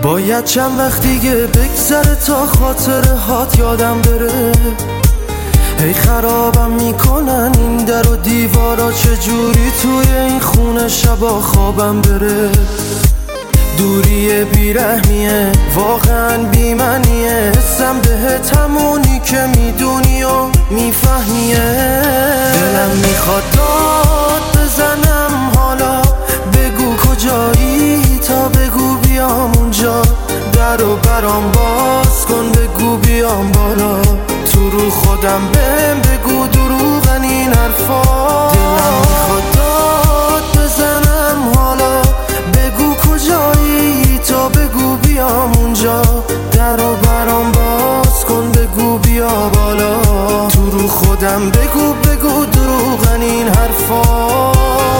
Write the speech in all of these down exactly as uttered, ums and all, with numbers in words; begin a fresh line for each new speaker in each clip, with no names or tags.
باید چند وقت دیگه بگذره تا خاطره هات یادم بره. هی خرابم میکنن این در و دیوارا، چجوری توی این خونه شبا خوابم بره. دوری بیرحمیه واقعا بیمنیه، حسم بهت همونی که میدونی و میفهمیه. دلم میخواد داد بزنم حالا، بگو کجایی تا بگو بیام اونجا. در و برام باز کن بگو بیام بالا، تو رو خودم بهم بگو دروغن این حرفا. دلم میخواد داد بزنم حالا، بگو کجایی تا بگو بیام اونجا. در و برام باز کن بگو بیا بالا، تو رو خودم بگو بگو دروغن این حرفا.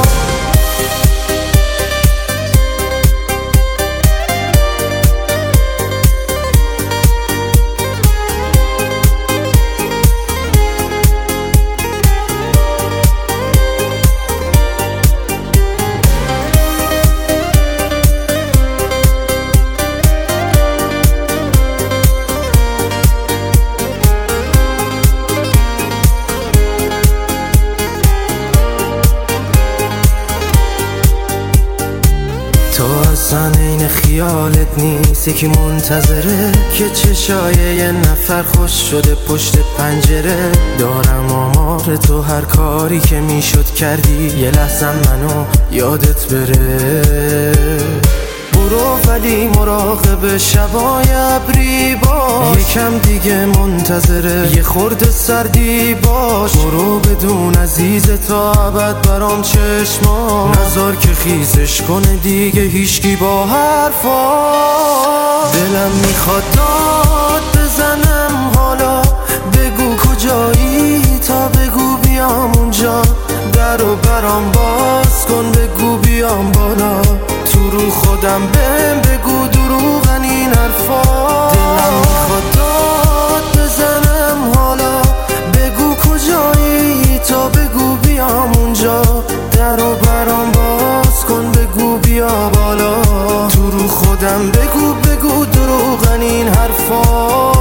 تو اصلا این خیالت نیست، یکی منتظره که چشای یه نفر خوش شده پشت پنجره. دارم آمار تو هر کاری که میشد کردی، یه لحظه منو یادت بره. برو ولی مراقب شبای ابری باش، یکم دیگه منتظره یه خورده سردی باش. برو بدون عزیز تا ابد برام چشما، نذار که خیزش کنه دیگه هیچکی با حرفا. دلم میخواد داد بزنم حالا، بگو کجایی تا بگو بیام اونجا. در و برام باز کن بگو بیام بالا، تو رو خودم بهم بگو دروغن این حرفا. دلم میخواد داد بزنم حالا، بگو کجایی تا بگو بیام اونجا. در و برام باز کن بگو بیا بالا، تو رو خودم بگو بگو دروغن این حرفا.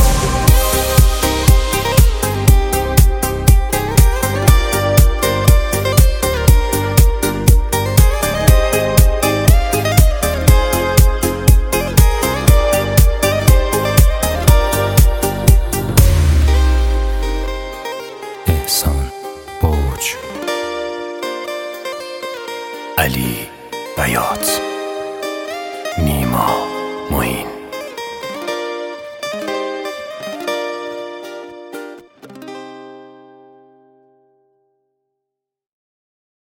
احسان برج، علی بیات، نیما.